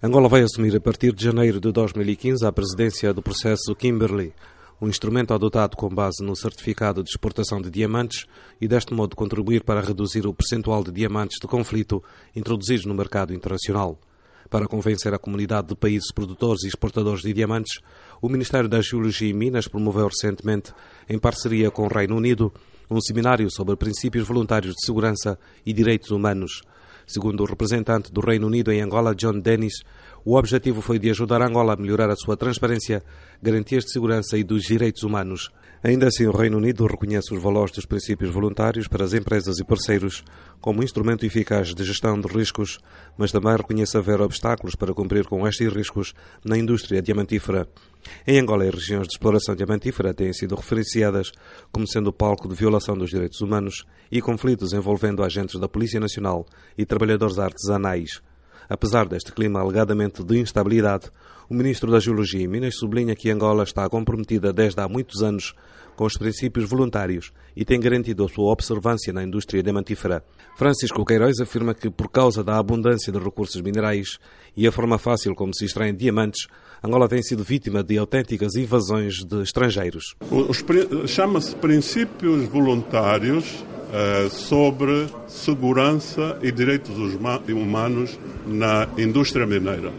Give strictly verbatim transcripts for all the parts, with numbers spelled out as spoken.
Angola vai assumir a partir de janeiro de dois mil e quinze a presidência do processo Kimberley, um instrumento adotado com base no certificado de exportação de diamantes e deste modo contribuir para reduzir o percentual de diamantes de conflito introduzidos no mercado internacional. Para convencer a comunidade de países produtores e exportadores de diamantes, o Ministério da Geologia e Minas promoveu recentemente, em parceria com o Reino Unido, um seminário sobre princípios voluntários de segurança e direitos humanos. Segundo o representante do Reino Unido em Angola, John Dennis, o objetivo foi de ajudar a Angola a melhorar a sua transparência, garantias de segurança e dos direitos humanos. Ainda assim, o Reino Unido reconhece os valores dos princípios voluntários para as empresas e parceiros como instrumento eficaz de gestão de riscos, mas também reconhece haver obstáculos para cumprir com estes riscos na indústria diamantífera. Em Angola, as regiões de exploração diamantífera têm sido referenciadas como sendo palco de violação dos direitos humanos e conflitos envolvendo agentes da Polícia Nacional e trabalhadores artesanais. Apesar deste clima alegadamente de instabilidade, o Ministro da Geologia e Minas sublinha que Angola está comprometida desde há muitos anos com os princípios voluntários e tem garantido a sua observância na indústria diamantífera. Francisco Queiroz afirma que, por causa da abundância de recursos minerais e a forma fácil como se extraem diamantes, Angola tem sido vítima de autênticas invasões de estrangeiros. Chama-se princípios voluntários sobre segurança e direitos humanos na indústria mineira.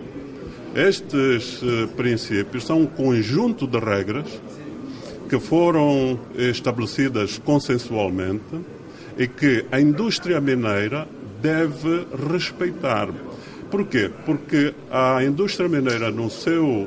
Estes princípios são um conjunto de regras que foram estabelecidas consensualmente e que a indústria mineira deve respeitar. Porquê? Porque a indústria mineira, no seu uh,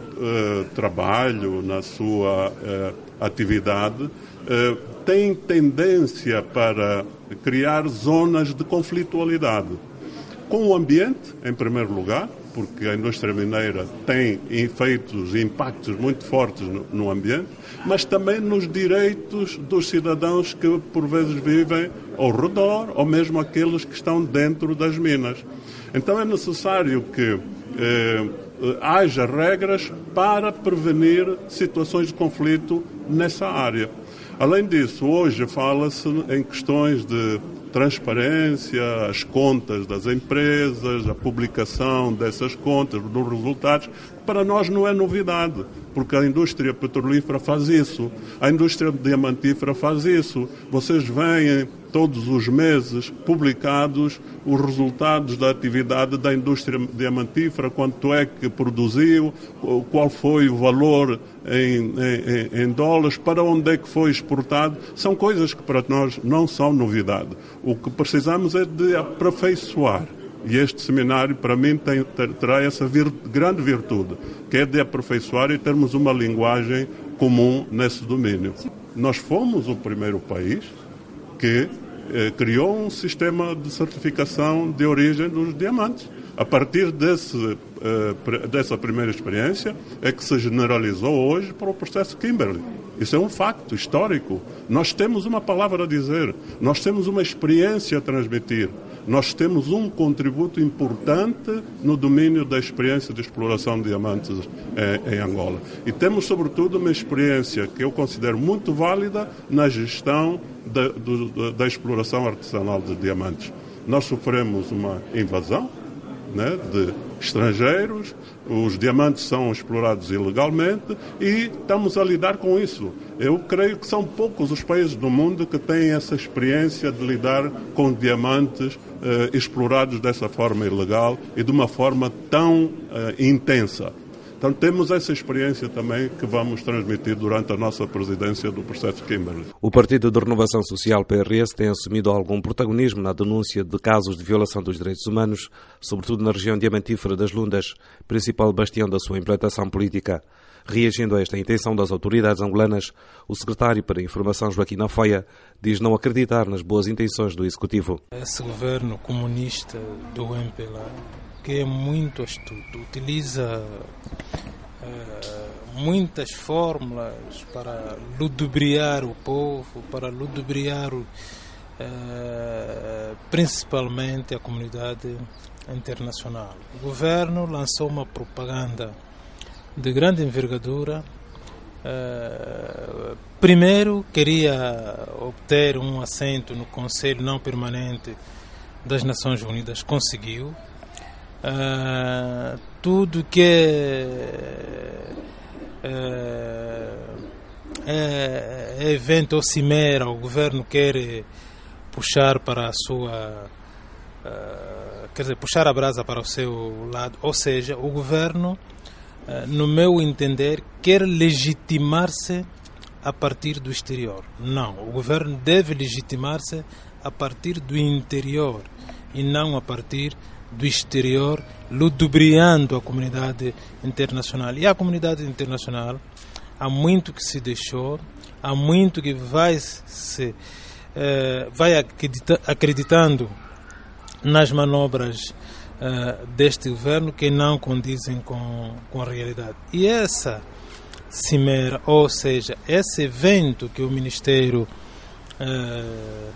trabalho, na sua uh, atividade, uh, tem tendência para criar zonas de conflitualidade. Com o ambiente, em primeiro lugar, porque a indústria mineira tem efeitos e impactos muito fortes no, no ambiente, mas também nos direitos dos cidadãos que, por vezes, vivem ao redor, ou mesmo aqueles que estão dentro das minas. Então é necessário que eh, haja regras para prevenir situações de conflito nessa área. Além disso, hoje fala-se em questões de transparência, as contas das empresas, a publicação dessas contas, dos resultados. Para nós não é novidade, porque a indústria petrolífera faz isso, a indústria diamantífera faz isso. Vocês veem todos os meses publicados os resultados da atividade da indústria diamantífera, quanto é que produziu, qual foi o valor em, em, em dólares, para onde é que foi exportado. São coisas que para nós não são novidade. O que precisamos é de aperfeiçoar. E este seminário, para mim, tem, terá essa vir, grande virtude, que é de aperfeiçoar e termos uma linguagem comum nesse domínio. Nós fomos o primeiro país que eh, criou um sistema de certificação de origem dos diamantes. A partir desse, eh, dessa primeira experiência é que se generalizou hoje para o processo Kimberley. Isso é um facto histórico. Nós temos uma palavra a dizer, nós temos uma experiência a transmitir. Nós temos um contributo importante no domínio da experiência de exploração de diamantes eh, em Angola. E temos, sobretudo, uma experiência que eu considero muito válida na gestão da, do, da exploração artesanal de diamantes. Nós sofremos uma invasão, né, de estrangeiros, os diamantes são explorados ilegalmente e estamos a lidar com isso. Eu creio que são poucos os países do mundo que têm essa experiência de lidar com diamantes eh, explorados dessa forma ilegal e de uma forma tão eh, intensa. Então temos essa experiência também que vamos transmitir durante a nossa presidência do processo Kimberley. O Partido de Renovação Social, P R S, tem assumido algum protagonismo na denúncia de casos de violação dos direitos humanos, sobretudo na região diamantífera das Lundas, principal bastião da sua implantação política. Reagindo a esta intenção das autoridades angolanas, o secretário para a Informação, Joaquim Afoia, diz não acreditar nas boas intenções do Executivo. Esse governo comunista do M P L A, que é muito astuto, utiliza uh, muitas fórmulas para ludibriar o povo, para ludibriar uh, principalmente a comunidade internacional. O governo lançou uma propaganda de grande envergadura. Uh, primeiro queria obter um assento no Conselho Não Permanente das Nações Unidas, conseguiu. uh, tudo que é, é, é evento ou cimeira, o governo quer puxar para a sua, uh, quer dizer, puxar a brasa para o seu lado, ou seja, o governo, uh, no meu entender, quer legitimar-se a partir do exterior. Não, o governo deve legitimar-se a partir do interior e não a partir do exterior, ludibriando a comunidade internacional. E a comunidade internacional há muito que se deixou, há muito que vai se eh, vai acredita, acreditando nas manobras eh, deste governo que não condizem com, com a realidade. E essa cimeira, ou seja, esse evento que o Ministério uh,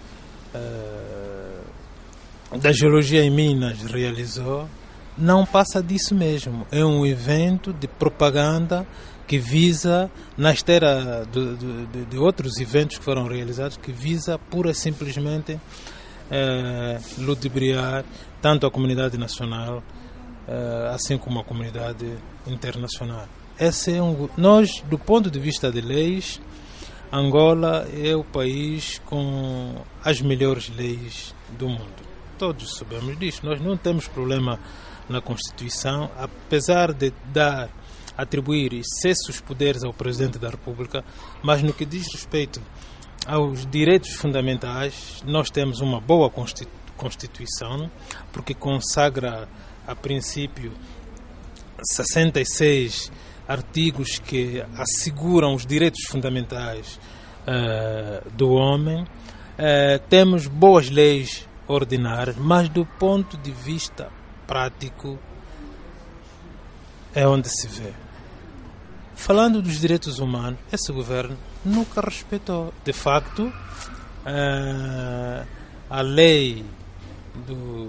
uh, da Geologia em Minas realizou, não passa disso mesmo. É um evento de propaganda que visa, na esteira de, de, de outros eventos que foram realizados, que visa pura e simplesmente uh, ludibriar tanto a comunidade nacional uh, assim como a comunidade internacional. Esse é um, nós, do ponto de vista de leis, Angola é o país com as melhores leis do mundo. Todos sabemos disso. Nós não temos problema na Constituição, apesar de dar, atribuir excessos poderes ao Presidente da República, mas no que diz respeito aos direitos fundamentais, nós temos uma boa Constituição, porque consagra, a princípio, sessenta e seis artigos que asseguram os direitos fundamentais uh, do homem. Uh, temos boas leis ordinárias, mas do ponto de vista prático é onde se vê. Falando dos direitos humanos, esse governo nunca respeitou. De facto, uh, a lei do,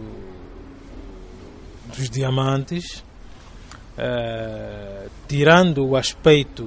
dos diamantes, Uh, tirando o aspecto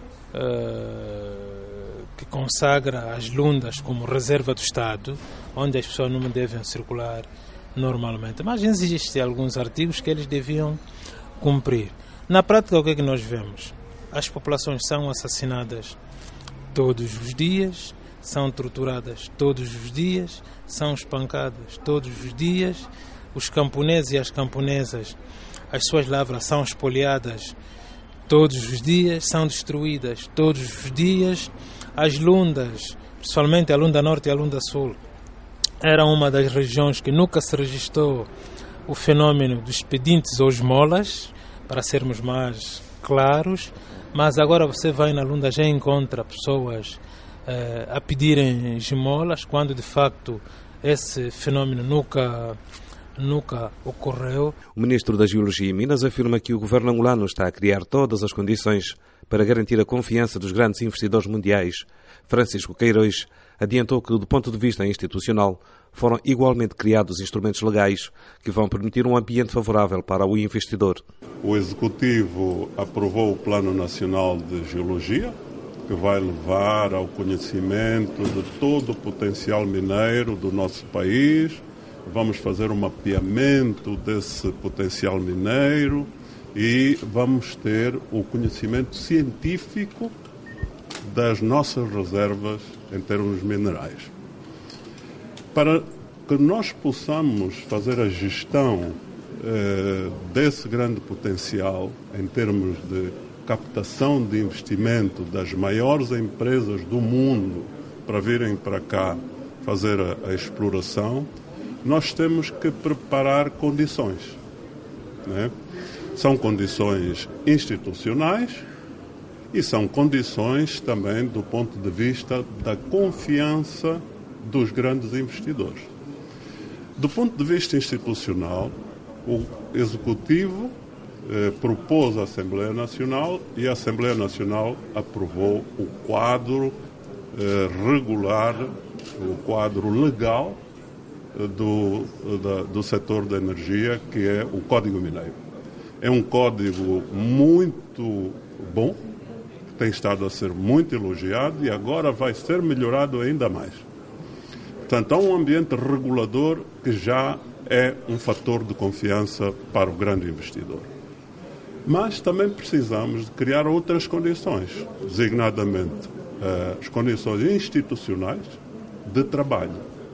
uh, que consagra as lundas como reserva do Estado, onde as pessoas não devem circular normalmente, mas existem alguns artigos que eles deviam cumprir. Na prática, o que é que nós vemos? As populações são assassinadas todos os dias, são torturadas todos os dias, são espancadas todos os dias, os camponeses e as camponesas, as suas lavras são espoliadas todos os dias, são destruídas todos os dias. As lundas, principalmente a Lunda Norte e a Lunda Sul, era uma das regiões que nunca se registrou o fenômeno dos pedintes ou esmolas, para sermos mais claros, mas agora você vai na Lunda já encontra pessoas eh, a pedirem esmolas, quando de facto esse fenômeno nunca... nunca ocorreu. O Ministro da Geologia e Minas afirma que o governo angolano está a criar todas as condições para garantir a confiança dos grandes investidores mundiais. Francisco Queiroz adiantou que, do ponto de vista institucional, foram igualmente criados instrumentos legais que vão permitir um ambiente favorável para o investidor. O Executivo aprovou o Plano Nacional de Geologia, que vai levar ao conhecimento de todo o potencial mineiro do nosso país. Vamos fazer um mapeamento desse potencial mineiro e vamos ter o conhecimento científico das nossas reservas em termos minerais. Para que nós possamos fazer a gestão eh, desse grande potencial em termos de captação de investimento das maiores empresas do mundo para virem para cá fazer a, a exploração, nós temos que preparar condições, né? São condições institucionais e são condições também do ponto de vista da confiança dos grandes investidores. Do ponto de vista institucional, o Executivo eh, propôs à Assembleia Nacional e a Assembleia Nacional aprovou o quadro eh, regular, o quadro legal Do, da, do setor da energia, que é o Código Mineiro. É um código muito bom, que tem estado a ser muito elogiado e agora vai ser melhorado ainda mais. Portanto, há um ambiente regulador que já é um fator de confiança para o grande investidor. Mas também precisamos de criar outras condições, designadamente uh, as condições institucionais de trabalho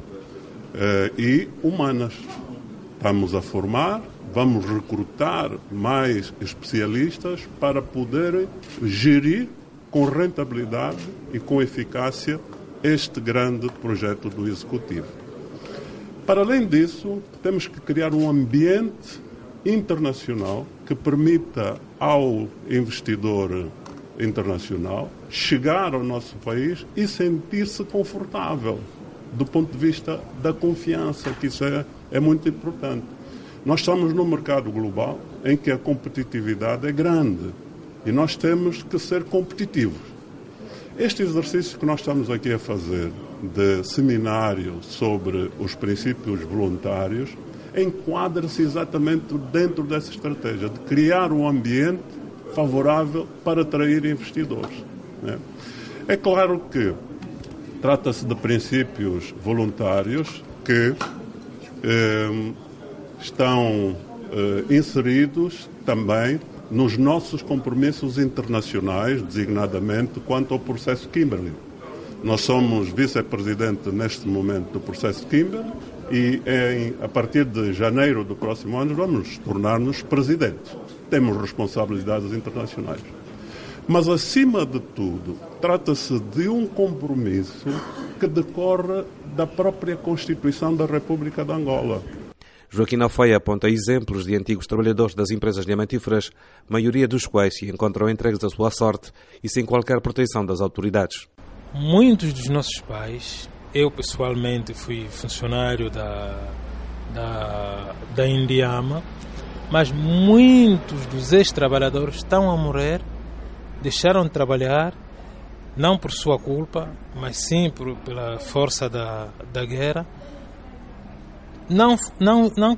uh, e humanas. Estamos a formar, vamos recrutar mais especialistas para poderem gerir com rentabilidade e com eficácia este grande projeto do Executivo. Para além disso, temos que criar um ambiente internacional que permita ao investidor internacional chegar ao nosso país e sentir-se confortável do ponto de vista da confiança, que isso é, é muito importante. Nós estamos num mercado global em que a competitividade é grande e nós temos que ser competitivos. Este exercício que nós estamos aqui a fazer de seminário sobre os princípios voluntários enquadra-se exatamente dentro dessa estratégia de criar um ambiente favorável para atrair investidores. Né? É claro que trata-se de princípios voluntários que eh, estão eh, inseridos também nos nossos compromissos internacionais, designadamente quanto ao processo Kimberley. Nós somos vice-presidente neste momento do processo Kimberley e em, a partir de janeiro do próximo ano vamos tornar-nos presidentes. Temos responsabilidades internacionais. Mas, acima de tudo, trata-se de um compromisso que decorre da própria Constituição da República de Angola. Joaquim Alfeia aponta exemplos de antigos trabalhadores das empresas diamantíferas, maioria dos quais se encontram entregues à sua sorte e sem qualquer proteção das autoridades. Muitos dos nossos pais, eu pessoalmente fui funcionário da, da, da Indiama, mas muitos dos ex-trabalhadores estão a morrer, deixaram de trabalhar, não por sua culpa, mas sim por, pela força da, da guerra. Não, não, não,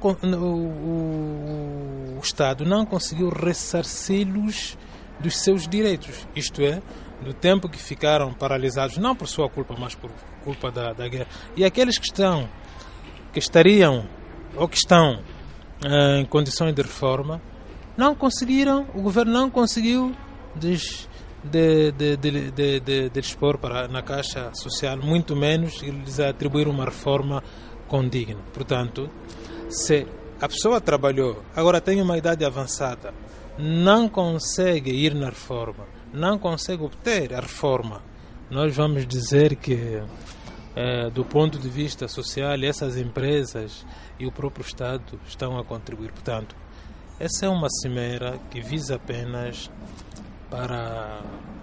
o, o Estado não conseguiu ressarci-los dos seus direitos, isto é, do tempo que ficaram paralisados, não por sua culpa, mas por culpa da, da guerra. E aqueles que estão, que estariam ou que estão eh, em condições de reforma, não conseguiram, o governo não conseguiu des, de, de, de, de, de, de dispor para, na Caixa Social, muito menos lhes atribuir uma reforma condigna. Portanto, se a pessoa trabalhou, agora tem uma idade avançada, não consegue ir na reforma, não consegue obter a reforma, nós vamos dizer que, eh, do ponto de vista social, essas empresas e o próprio Estado estão a contribuir. Portanto, essa é uma cimeira que visa apenas para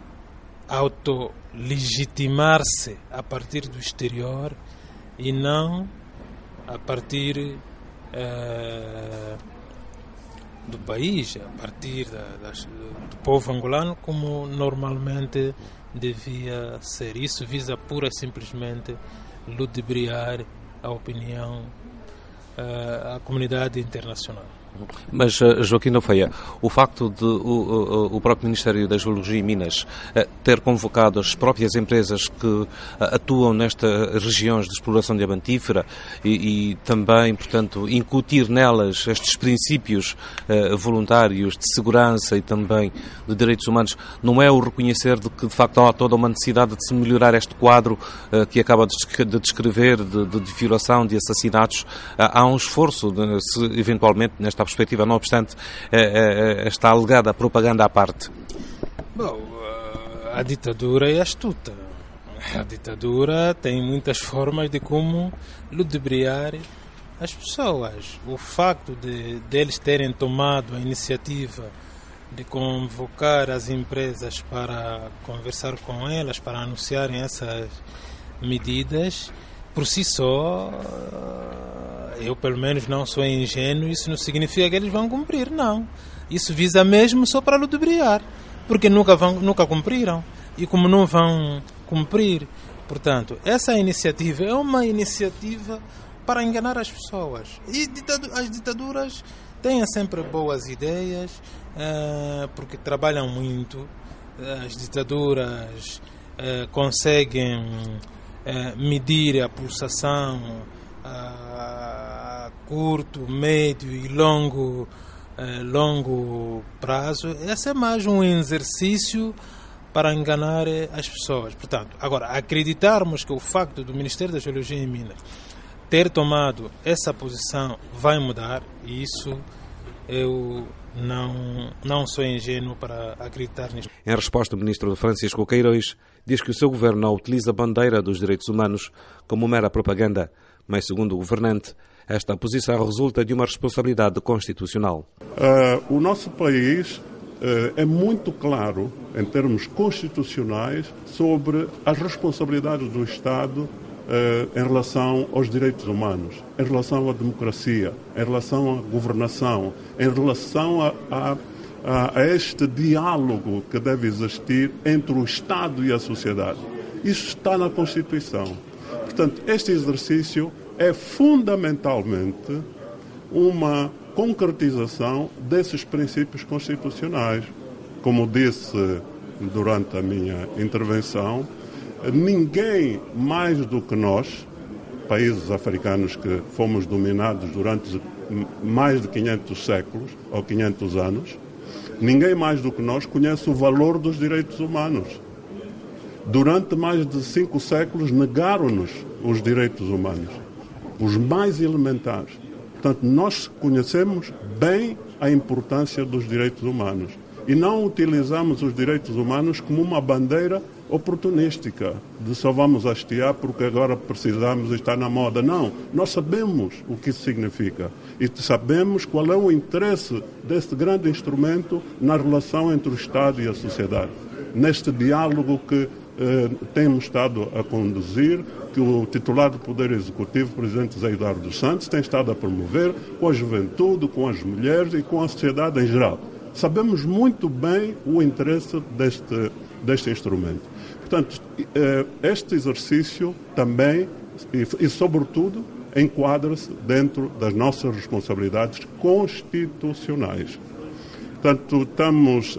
autolegitimar-se a partir do exterior e não a partir eh, do país, a partir da, das, do povo angolano, como normalmente devia ser. Isso visa pura e simplesmente ludibriar a opinião, eh, a comunidade internacional. Mas, Joaquim Alfeia, o facto de o, o, o próprio Ministério da Geologia e Minas ter convocado as próprias empresas que atuam nestas regiões de exploração diamantífera e, e também, portanto, incutir nelas estes princípios uh, voluntários de segurança e também de direitos humanos, não é o reconhecer de que, de facto, há toda uma necessidade de se melhorar este quadro uh, que acaba de, de descrever, de, de, de violação, de assassinatos? Uh, há um esforço, de, se eventualmente, nesta perspectiva, não obstante esta alegada propaganda à parte? Bom, a ditadura é astuta. A ditadura tem muitas formas de como ludibriar as pessoas. O facto de, de eles terem tomado a iniciativa de convocar as empresas para conversar com elas, para anunciarem essas medidas, por si só, eu pelo menos não sou ingênuo, isso não significa que eles vão cumprir, não. Isso visa mesmo só para ludibriar, porque nunca, vão, nunca cumpriram. E como não vão cumprir, portanto, essa iniciativa é uma iniciativa para enganar as pessoas. E ditadu- as ditaduras têm sempre boas ideias, uh, porque trabalham muito. As ditaduras uh, conseguem Uh, medir a pulsação, a curto, médio e longo, eh, longo prazo, esse é mais um exercício para enganar as pessoas. Portanto, agora, acreditarmos que o facto do Ministério da Geologia e Minas ter tomado essa posição vai mudar, isso eu não, não sou ingênuo para acreditar nisso. Em resposta, o ministro Francisco Queiroz diz que o seu governo não utiliza a bandeira dos direitos humanos como mera propaganda, mas, segundo o governante, esta posição resulta de uma responsabilidade constitucional. Uh, o nosso país uh, é muito claro, em termos constitucionais, sobre as responsabilidades do Estado uh, em relação aos direitos humanos, em relação à democracia, em relação à governação, em relação a, a, a, a este diálogo que deve existir entre o Estado e a sociedade. Isso está na Constituição. Portanto, este exercício é fundamentalmente uma concretização desses princípios constitucionais. Como disse durante a minha intervenção, ninguém mais do que nós, países africanos que fomos dominados durante mais de quinhentos séculos ou quinhentos anos, ninguém mais do que nós conhece o valor dos direitos humanos. Durante mais de cinco séculos negaram-nos os direitos humanos, os mais elementares. Portanto, nós conhecemos bem a importância dos direitos humanos e não utilizamos os direitos humanos como uma bandeira oportunística, de só vamos hastear porque agora precisamos estar na moda. Não, nós sabemos o que isso significa e sabemos qual é o interesse deste grande instrumento na relação entre o Estado e a sociedade, neste diálogo que eh, temos estado a conduzir, que o titular do Poder Executivo, o presidente José Eduardo dos Santos, tem estado a promover com a juventude, com as mulheres e com a sociedade em geral. Sabemos muito bem o interesse deste, deste instrumento. Portanto, este exercício também, e, e sobretudo, enquadra-se dentro das nossas responsabilidades constitucionais. Portanto, estamos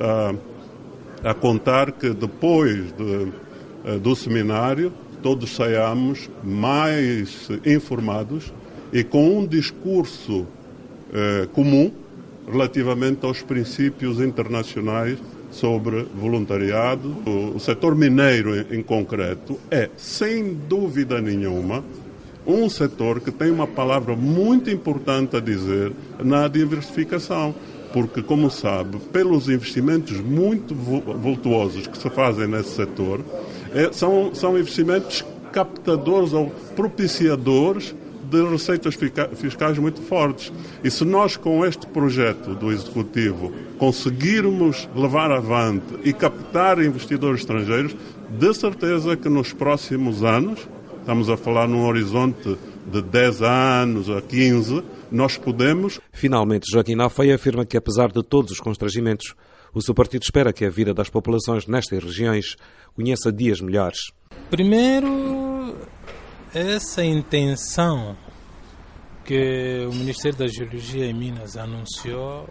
a, a contar que depois de, do seminário todos saiamos mais informados e com um discurso eh, comum relativamente aos princípios internacionais sobre voluntariado. O, o setor mineiro, em, em concreto, é, sem dúvida nenhuma, um setor que tem uma palavra muito importante a dizer na diversificação, porque, como sabe, pelos investimentos muito vultuosos que se fazem nesse setor, é, são, são investimentos captadores ou propiciadores de receitas fiscais muito fortes. E se nós, com este projeto do Executivo, conseguirmos levar avante e captar investidores estrangeiros, de certeza que nos próximos anos, estamos a falar num horizonte de dez anos a quinze, nós podemos... Finalmente, Joaquim Alfeia afirma que, apesar de todos os constrangimentos, o seu partido espera que a vida das populações nestas regiões conheça dias melhores. Primeiro, essa intenção que o Ministério da Geologia e Minas anunciou,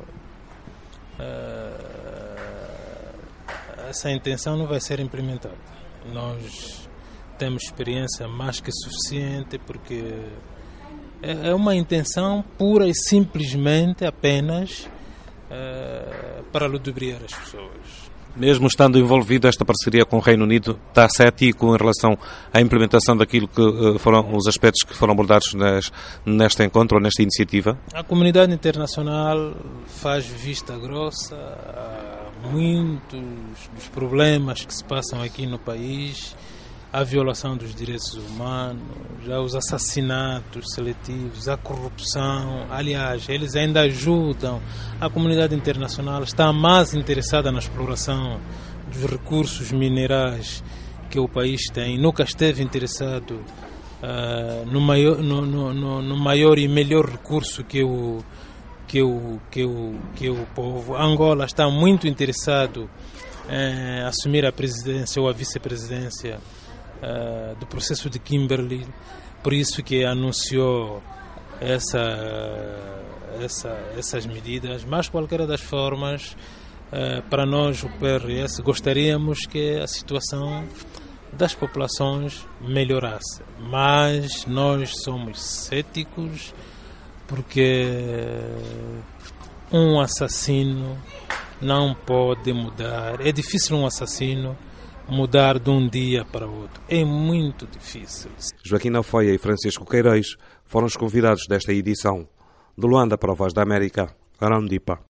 essa intenção não vai ser implementada. Nós temos experiência mais que suficiente, porque é uma intenção pura e simplesmente apenas para ludibriar as pessoas. Mesmo estando envolvido esta parceria com o Reino Unido, está cético em relação à implementação daquilo que foram os aspectos que foram abordados nes, neste encontro ou nesta iniciativa? A comunidade internacional faz vista grossa a muitos dos problemas que se passam aqui no país, a violação dos direitos humanos, os assassinatos seletivos, a corrupção. Aliás, eles ainda ajudam. A comunidade internacional está mais interessada na exploração dos recursos minerais que o país tem. Nunca esteve interessado uh, no, maior, no, no, no, no maior e melhor recurso que o, que o, que o, que o povo. Angola está muito interessado em assumir a presidência ou a vice-presidência Uh, do processo de Kimberley, por isso que anunciou essa, essa, essas medidas, mas qualquer das formas, uh, para nós o P R S gostaríamos que a situação das populações melhorasse, mas nós somos céticos porque um assassino não pode mudar. É difícil um assassino mudar de um dia para o outro. É muito difícil. Joaquim Afoia e Francisco Queiroz foram os convidados desta edição. De Luanda para a Voz da América, Arão Dipa.